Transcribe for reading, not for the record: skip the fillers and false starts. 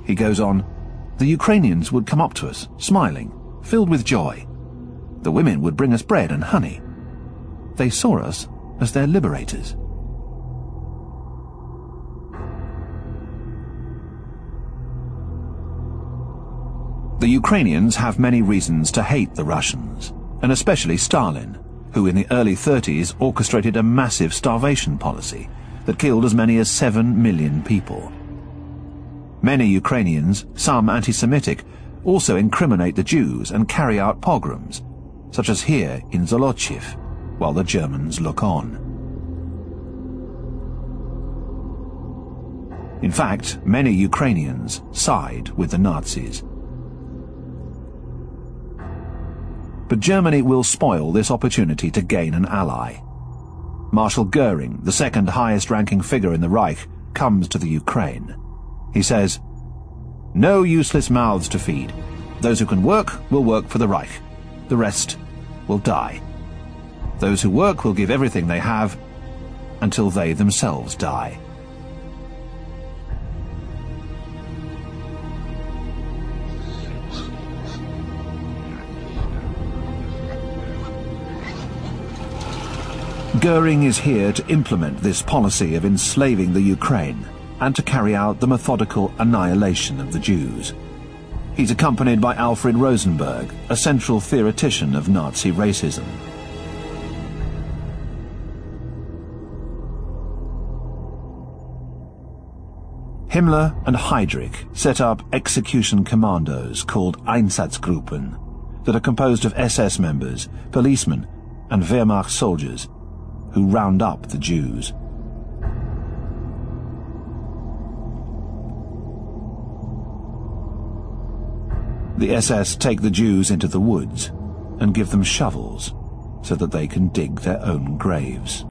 He goes on, "The Ukrainians would come up to us, smiling, filled with joy. The women would bring us bread and honey. They saw us as their liberators." The Ukrainians have many reasons to hate the Russians, and especially Stalin, who in the early 30s orchestrated a massive starvation policy that killed as many as 7 million people. Many Ukrainians, some anti-Semitic, also incriminate the Jews and carry out pogroms, such as here in Zolochiv, while the Germans look on. In fact, many Ukrainians side with the Nazis. But Germany will spoil this opportunity to gain an ally. Marshal Goering, the second highest-ranking figure in the Reich, comes to the Ukraine. He says, "No useless mouths to feed. Those who can work will work for the Reich. The rest will die. Those who work will give everything they have until they themselves die." Goering is here to implement this policy of enslaving the Ukraine and to carry out the methodical annihilation of the Jews. He's accompanied by Alfred Rosenberg, a central theoretician of Nazi racism. Himmler and Heydrich set up execution commandos called Einsatzgruppen that are composed of SS members, policemen, and Wehrmacht soldiers who round up the Jews. The SS take the Jews into the woods and give them shovels so that they can dig their own graves.